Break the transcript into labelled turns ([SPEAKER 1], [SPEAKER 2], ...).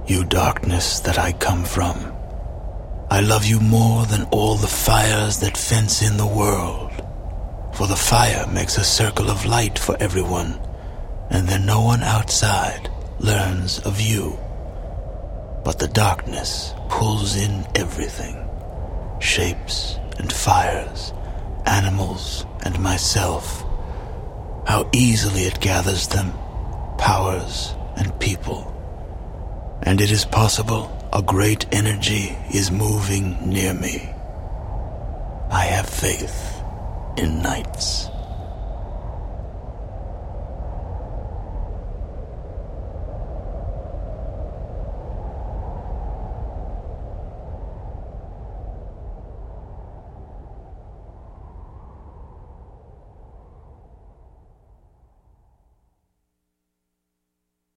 [SPEAKER 1] You darkness that I come from, I love you more than all the fires that fence in the world. For the fire makes a circle of light for everyone, and then no one outside learns of you. But the darkness pulls in everything, shapes and fires, animals and myself. How easily it gathers them, powers and people. And it is possible a great energy is moving near me. I have faith in nights.